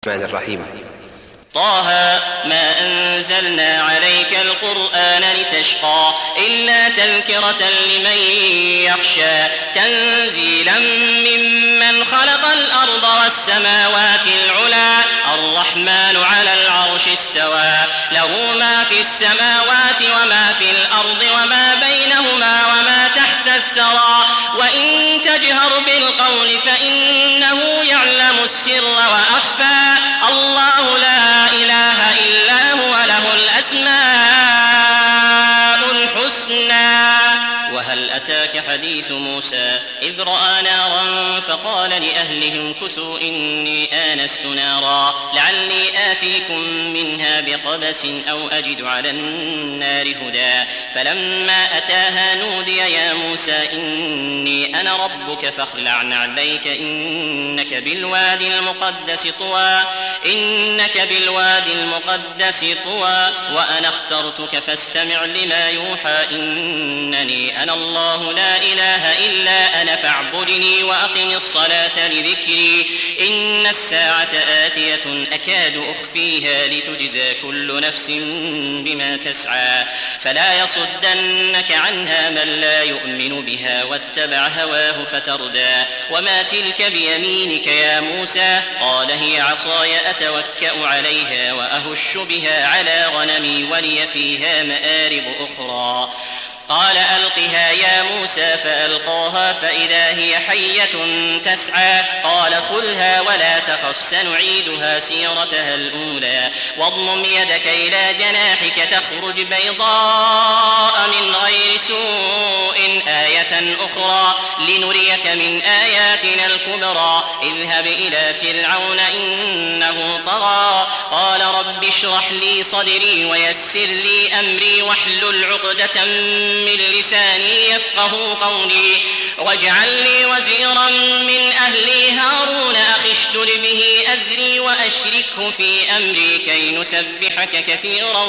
الرحمن الرحيم. طه ما أنزلنا عليك القرآن لتشقى إلا تذكرة لمن يخشى تنزيلا ممن خلق الأرض والسماوات العلى الرحمن على العرش استوى له ما في السماوات وما في الأرض وما بينهما وما تحت الثرى وإن تجهر بالقول فإنه يعلم السر وأخفى الله لا إله إلا هو له الأسماء الحسنى. وهل أتاك حديث موسى إذ رأى نارا فقال لأهلهم كثوا إني آنست نارا لعلي آتيكم منها بقبس أو أجد على النار هدى فلما أتاها نودي يا موسى إني أنا ربك فاخلع عليك إنك بالوادي المقدس طوى وأنا اخترتك فاستمع لما يوحى إنني أنا الله لا إله إلا أنا فاعبدني وأقم الصلاة لذكري إن الساعة آتية أكاد أخفيها لتجزى كل نفس بما تسعى فلا يصدنك عنها من لا يؤمن بها واتبع هواه فتردى. وما تلك بيمينك يا موسى قال هي عصاي أتوكأ عليها وأهش بها على غنمي ولي فيها مآرب أخرى قال ألقها يا موسى فألقاها فإذا هي حية تسعى قال خذها ولا تخف سنعيدها سيرتها الأولى واضمم يدك إلى جناحك تخرج بيضاء من غير سوء آية أخرى لنريك من آياتنا الكبرى اذهب إلى فرعون إنه طغى قال رب اشرح لي صدري ويسر لي أمري واحلل عقدة من لساني يفقه قولي واجعل لي وزيرا من أهلي هارون أخي اشدد به أزري وأشركه في أمري كي نسبحك كثيرا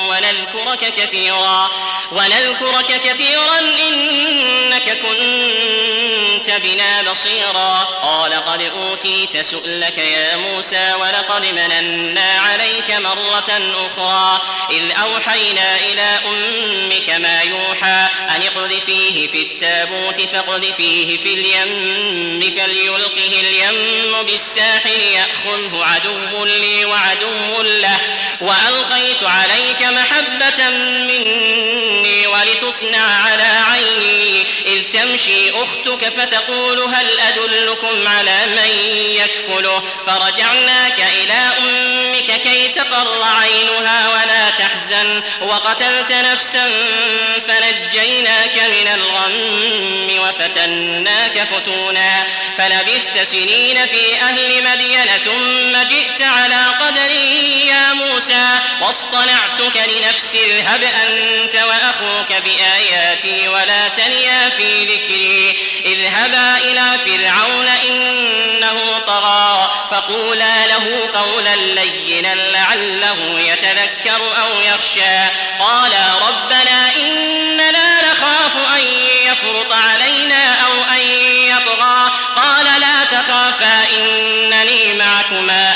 ونذكرك كثيرا إنك كنت بنا بصيرا قال قد أوتيت سؤلك يا موسى ولقد مننا عليك مرة أخرى إذ أوحينا إلى أمك ما يوحى أن اقذفيه في التابوت فاقذفيه في اليم فليلقه اليم بالساحل يأخذه عدو لي وعدو له وألقيت عليك محبة مني ولتصنع على عيني إذ تمشي أختك فتقول هل أدلكم على من يكفله فرجعناك إلى أمك كي تقر عينها ولا تحزن وقتلت نفسا فنجيناك من الغم وفتناك فتونا فلبثت سنين في أهل مدين ثم جئت على قدري يا موسى واصطنعتك لنفسي اذهب أنت وأخوك بآياتي ولا تنيا في ذكري اذهبا إلى فرعون إنه طغى فقولا له قولا لينا لعله يتذكر أو يخشى قالا ربنا إننا نخاف أن يفرط علينا أو أن يطغى قال لا تخافا إنني معكما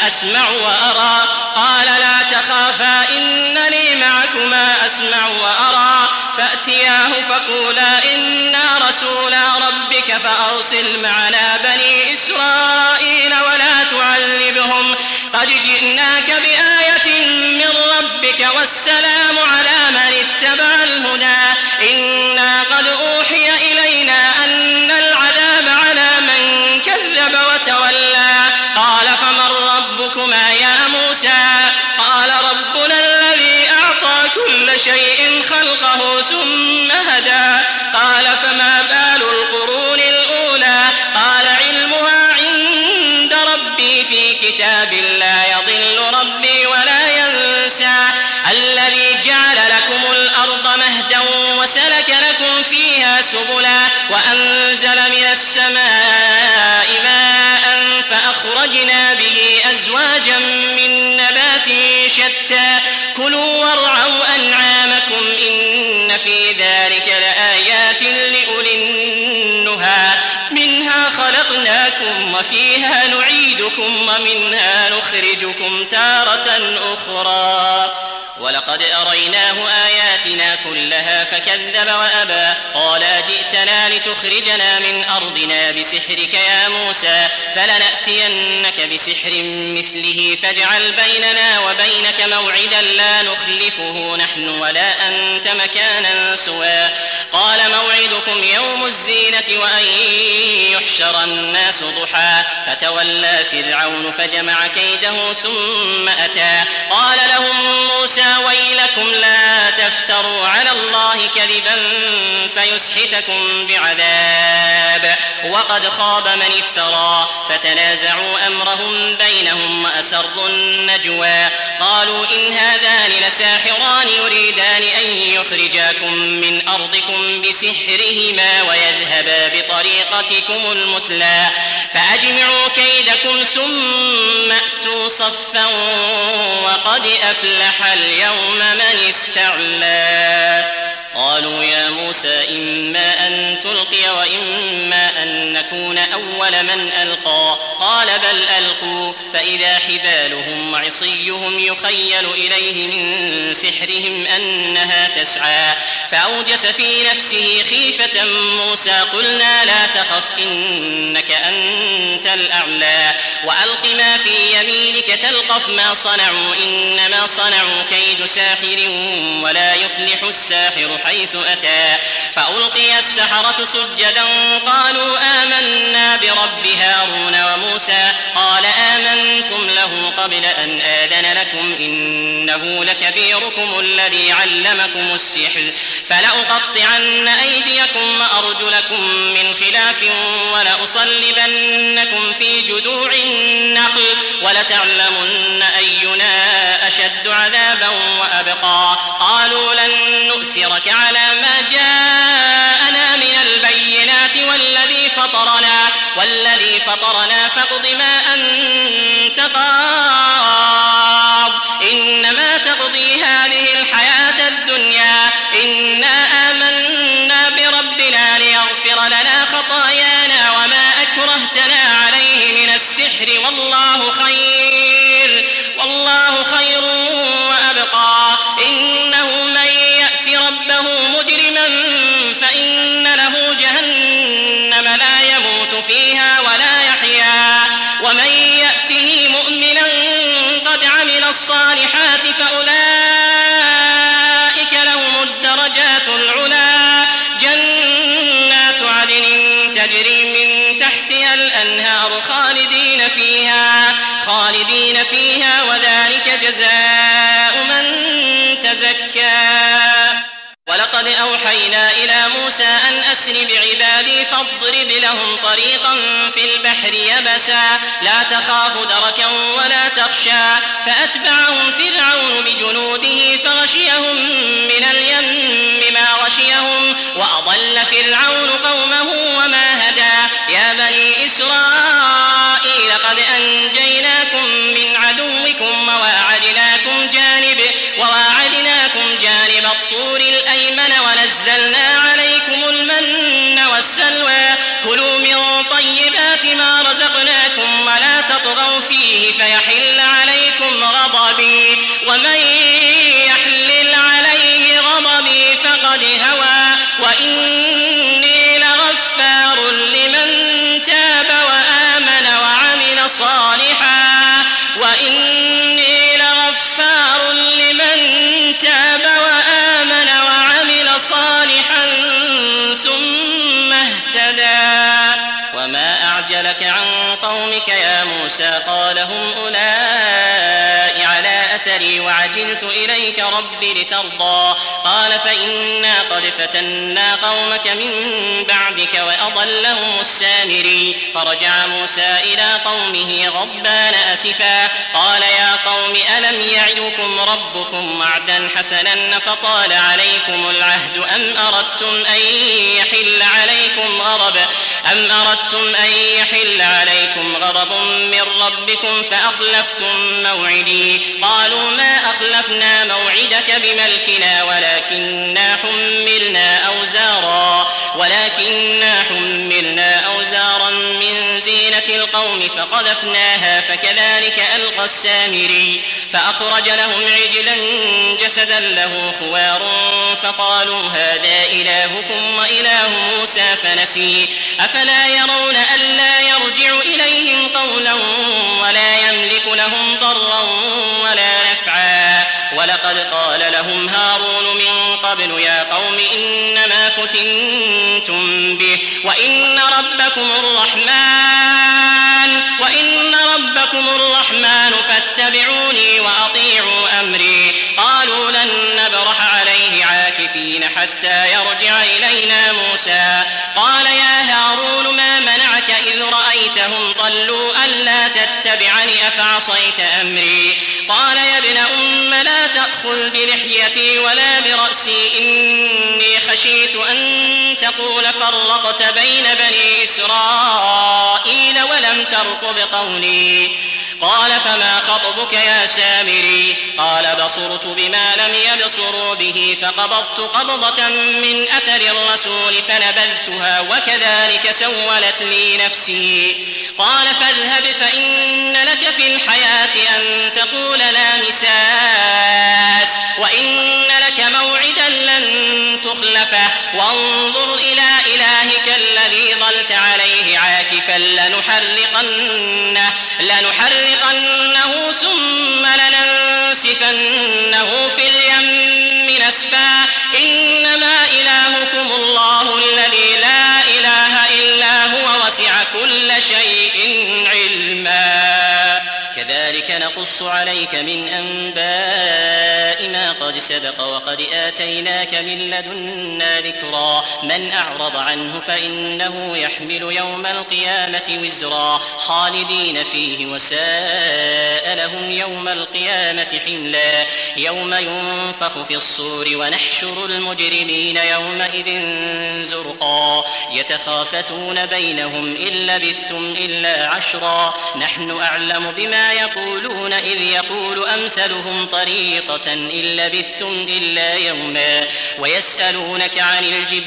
أسمع وأرى فأتياه فقولا إنا رسولا ربك فأرسل معنا بني إسرائيل ولا تعذبهم قد جئناك بآية من ربك والسلام على من اتبع الهدى إنا قد أوحي إلينا أن العذاب على من كذب وتولى قال فمن ربكما يا موسى قال ربنا الذي أعطى كل شيء خلقه ثم هدى قال فما بال القرون الأولى قال علمها عند ربي في كتاب لا يضل ربي ولا ينسى الذي جعل لكم الأرض مهدا وسلك لكم فيها سبلا وأنزل من السماء ماء فأخرجنا به أزواجا من نبات شتى كلوا وارعوا أنعامكم إن في ذلك لآيات لأولي النهى منها خلقناكم وفيها نعيدكم نعيدكم ومنها نخرجكم تارة أخرى ولقد أريناه آياتنا كلها فكذب وأبى قال أجئتنا لتخرجنا من أرضنا بسحرك يا موسى فلنأتينك بسحر مثله فاجعل بيننا وبينك موعدا لا نخلفه نحن ولا أنت مكانا سوى قال موعدكم يوم الزينة وأن يحشر الناس ضحى فتولى فرعون فجمع كيده ثم أتى قال لهم موسى ويلكم لا تفتروا على الله كذبا فيسحتكم بعذاب وقد خاب من افترى فتنازعوا أمرهم بينهم وأسروا النجوى قالوا إن هذان لساحران يريدان أن يخرجاكم من أرضكم بسحرهما ويذهبا بطريقتكم المثلى فأجمعوا كيدكم ثم أتوا صفا وقد أفلح اليوم من استعلى قالوا يا موسى إما أن تلقي وإما أن نكون أول من ألقى قال بل ألقوا فإذا حبالهم وعصيهم يخيل إليه من سحرهم أنها تسعى فأوجس في نفسه خيفة موسى قلنا لا تخف إنك أنت الأعلى وألق ما في يمينك تلقف ما صنعوا إنما صنعوا كيد ساحر ولا يفلح الساحر حيث أتى فألقي السحرة سجدا قالوا آمنا برب هارون وموسى قال آمنتم له قبل أن آذن لكم إنه لكبيركم الذي علمكم السحر فلأقطعن أيديكم وأرجلكم من خلاف ولأصلبنكم في جذوع النخل ولتعلمن أينا أشد عذابا وأبقى قالوا لن نؤثرك على ما جاءنا من البينات والذي فطرنا فاقض ما أنت قاض إنما تقضي هذه الحياة الدنيا إنا آمنا بربنا ليغفر لنا خطايانا وما أكرهتنا عليه من السحر والله خير وأبقى إنه من يأت ربه مجرما فإن له جهنم لا يموت فيها ولا يحيا ومن يأته مؤمنا قد عمل الصالحات فأولئك لهم الدرجات العلا جنات عدن تجري من تحتها الأنهار خالدين فيها وذلك جزاء من تزكى ولقد أوحينا إلى موسى أن أسر بعبادي فاضرب لهم طريقا في البحر يبسا لا تخاف دركا ولا تخشى فأتبعهم فرعون بجنوده فغشيهم من اليم ما غشيهم وأضل فرعون قومه وما هدى يا بني إسرائيل قد أنجيناكم من عدوكم وواعدناكم جانب الطور الأيمن ونزلنا عليكم المن والسلوى كلوا من طيبات ما رزقناكم ولا تطغوا فيه فيحل عليكم غضبي ومن يحلل عليه غضبي فقد هوى وإني لغفار لمن تاب وآمن وعمل صالحا ثم اهتدى وما أعجلك عن قومك يا موسى قال هم أولئك على أثري وعجلت إليك رب لترضى قال فإنا قد فتنا قومك من بعدك وأضلهم السامري فرجع موسى إلى قومه غضبان أسفا قال يا قوم ألم يعدكم ربكم وعدا حسنا فطال عليكم العهد أم أردتم أن يحل عليكم غضب من ربكم فأخلفتم موعدي قالوا قالوا ما أخلفنا موعدك بملكنا ولكننا حملنا أوزارا من زينة القوم فقذفناها فكذلك ألقى السامري فأخرج لهم عجلا جسدا له خوار فقالوا هذا إلهكم وإله موسى فنسي أفلا يرون ألا يرجع إليهم قولا ولا يملك لهم ضرا ولا نفعا ولقد قال لهم هارون من قبل يا قوم إنما فتنتم به وإن ربكم الرحمن فاتبعوني وأطيعوا أمري قالوا لن نبرح عليه عاكفين حتى يرجع إلينا موسى قال يا هارون ما منعك إذ رأيتهم ضلوا ألا تتبعني أفعصيت أمري قال يا ابن أم لا تأخذ بلحيتي ولا برأسي إني خشيت أن تقول فرقت بين بني إسرائيل ولم ترقب قولي قال فما خطبك يا سامري قال بصرت بما لم يبصروا به فقبضت قبضة من أثر الرسول فنبذتها وكذلك سولت لي نفسي قال فاذهب فإن لك في الحياة أن تقول لا مساس وإن لك موعدا لن تخلفه وانظر إلى إلهك الذي ظلت عليه عاكفا لنحرقنه ثم لننسفنه في اليم نسفا إنما إلهكم الله الذي لا إله إلا هو وسع كل شيء علما كذلك نقص عليك من أنباء ما قد سبق وقد آتيناك من لدنا ذكرا من أعرض عنه فإنه يحمل يوم القيامة وزرا خالدين فيه وساء لهم يوم القيامة حملا يوم ينفخ في الصور ونحشر المجرمين يومئذ زرقا يتخافتون بينهم إن لبثتم إلا عشرا نحن أعلم بما يقولون إذ يقول أمثلهم طريقة إن لبثتم إلا يوما ويسألونك عن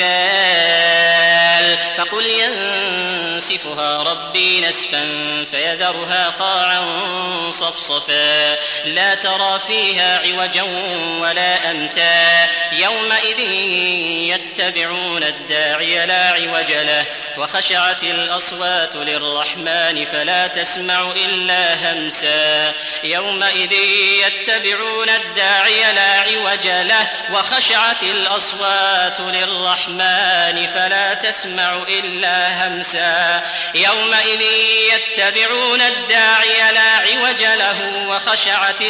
الجبال فقل ينسفها ربي نسفا فيذرها قاعا صفصفا لا ترى فيها عوجا ولا أمتا يومئذ يتبعون الداعي لا عوج له وخشعت الأصوات للرحمن فلا تسمع إلا همسا يومئذ يتبعون الداعي لا عوج له وخشعت الأصوات للرحمن فلا تسمع إلا همسا يومئذ يتبعون الداعي لا عوج له وخشعت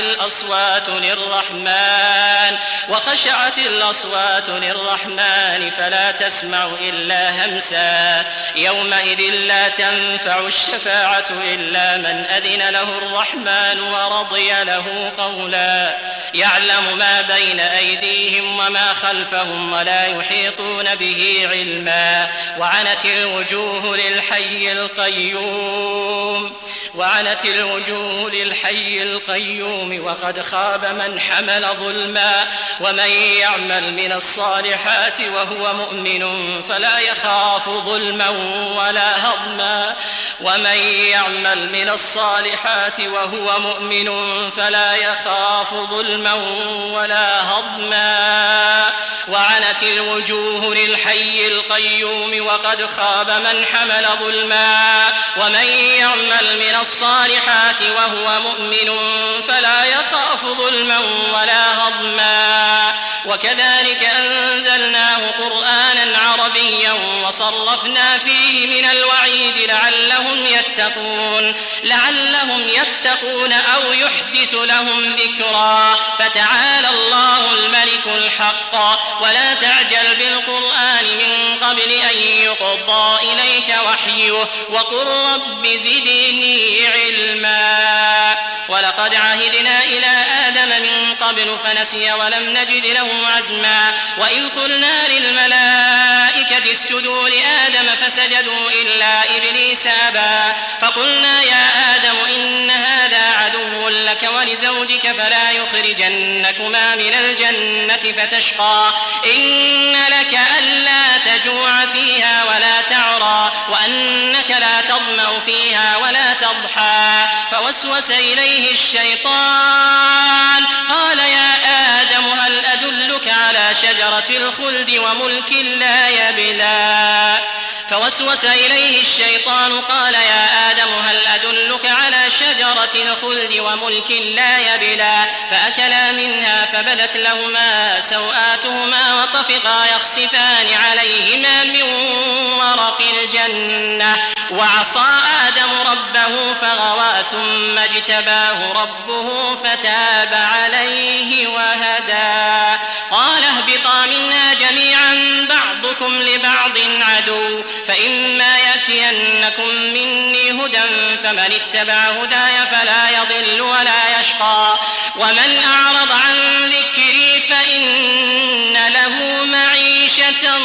الأصوات للرحمن فلا تسمع إلا همسا يومئذ لا تنفع الشفاعة إلا من أذن له الرحمن ورضي له قولا يعلم ما بين أيديهم وما خلفهم ولا يحيطون به علما وعنت الوجوه للحي القيوم وقد خاب من حمل ظلما ومن يعمل من الصالحات وهو مؤمن فلا يخاف ظلما ولا هضما وعنت الوجوه للحي القيوم وقد خاب من حمل ظلما ومن يعمل من الصالحات وهو مؤمن فلا يخاف ظلما ولا هضما وكذلك أنزلناه قرآنا عربيا وصرفنا فيه من الوعيد لعلهم يتقون أو يحدث لهم ذكرا فتعالى الله الملك الحق ولا تعجل بالقرآن من قبل أن يقضى إليك وحيه وقل رب زدني علما ولقد عهدنا إلى آدم من قبل فنسي ولم نجد له عزما وإذ قلنا للملائكة اسجدوا لآدم فسجدوا إلا إبليس أبى فقلنا يا آدم إن هذا عدو لك ولزوجك فلا يخرجنكما من الجنة فتشقى إن لك ألا تجوع فيها ولا تعرى وأنك لا تظمأ فيها ولا تضحى فوسوس إليه الشيطان قال يا آدم هل أدلك على شجرة الخلد وملك لا يبلى فوسوس إليه الشيطان قال يا آدم هل أدلك على شجرة الخلد وملك لا يبلى فأكلا منها فبدت لهما سوآتهما وطفقا يخصفان عليهما من ورق الجنة وعصى آدم ربه فغوى ثم اجتباه ربه فتاب عليه وهدى قال اهبطا منا جميعا بعضكم لبعض عدو فإما يأتينكم مني هدى فمن اتبع هداي فلا يضل ولا يشقى ومن أعرض عن ذكري فإن له معيشة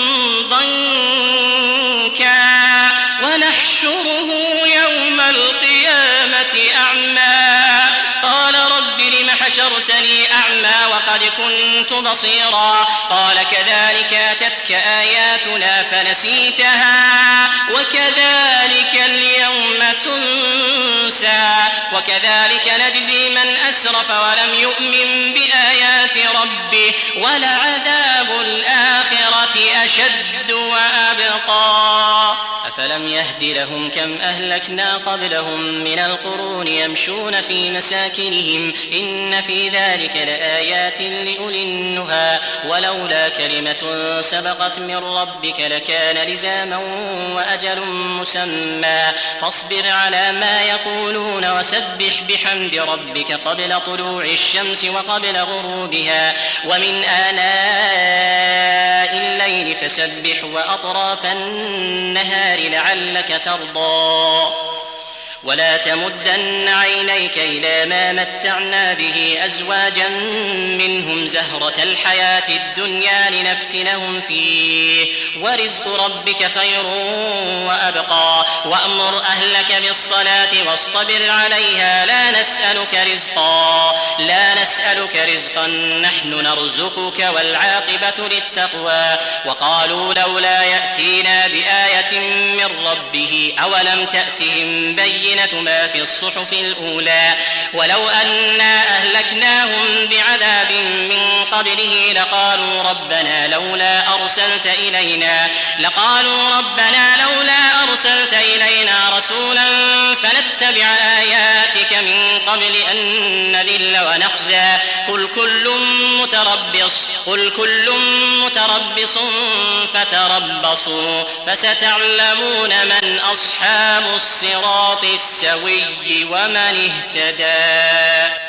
ضنكا ونحشره يوم القيامة أعمى قال رب لم حشرتني أعمى وقد كنت بصيرا قال كذلك أتتك آياتنا فنسيتها وكذلك اليوم تنسى وكذلك نجزي من أسرف ولم يؤمن بآيات ربه ولعذاب الآخرة أشد وأبقى أفلم يهد لهم كم أهلكنا قبلهم من القرون يمشون في مساكنهم إن في ذلك لآيات لأولي النهى ولولا كلمة سبقت من ربك لكان لزاما وأجل مسمى فاصبر على ما يقولون وسبح بحمد ربك قبل طلوع الشمس وقبل غروبها ومن آناء الليل فسبح وأطراف النهار لعلك ترضى ولا تمدن عينيك إلى ما متعنا به أزواجا منهم زهرة الحياة الدنيا لنفتنهم فيه ورزق ربك خير وأبقى وأمر أهلك بالصلاة واصطبر عليها لا نسألك رزقا نحن نرزقك والعاقبة للتقوى وقالوا لولا يأتينا بآية من ربه أولم تأتهم بينة ما في الصحف الأولى ولو أنا أهلكناهم بعذاب من قبله لقالوا ربنا لولا أرسلت إلينا رسولا فنتبع آياتك من قبل أن نذل ونخزى قل كل متربص فتربصوا فستعلمون من أصحاب الصراط السوي ومن اهتدى